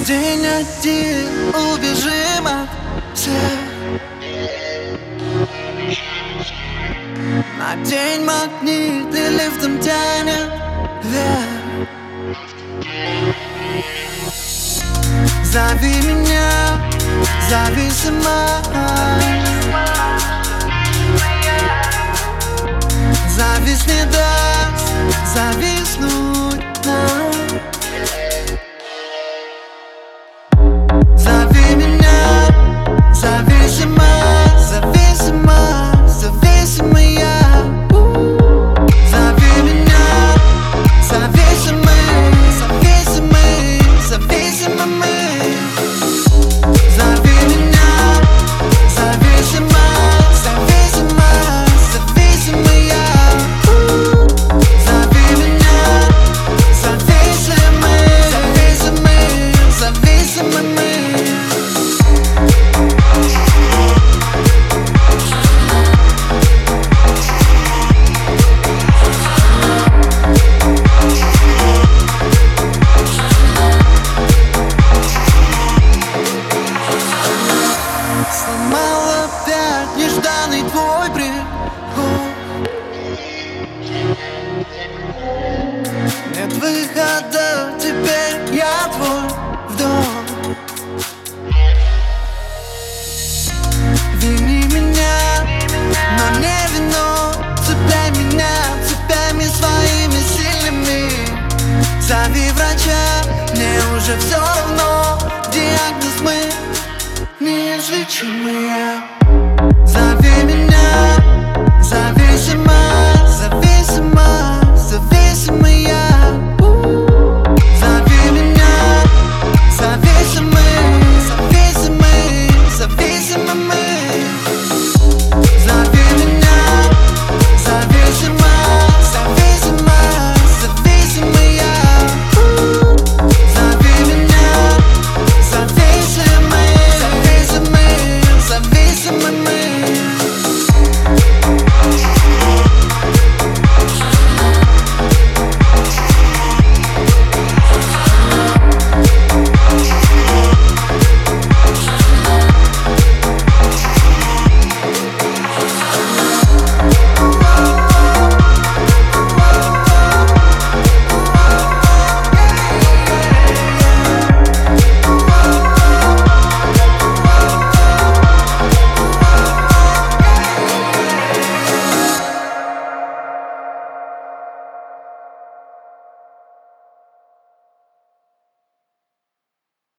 день один убежим от всех. На день магнит и лифтом тянет вверх. Зови меня, зависимая. Завис не даст зависнуть нам. Зови меня, зависимая, зависимая, зависимая. Зови меня, зависимый, зависимый, зависимый. Зови меня, зависимая, зависимая, зависимая. Зови меня, зависимый, зависимый, зависимый. Сломал опять нежданный твой приход. Нет выхода, теперь я твой вдох. Вини меня, но не вино. Цепляй меня цепями своими сильными. Зови врача, мне уже все равно. Диагноз мы неизлечимые.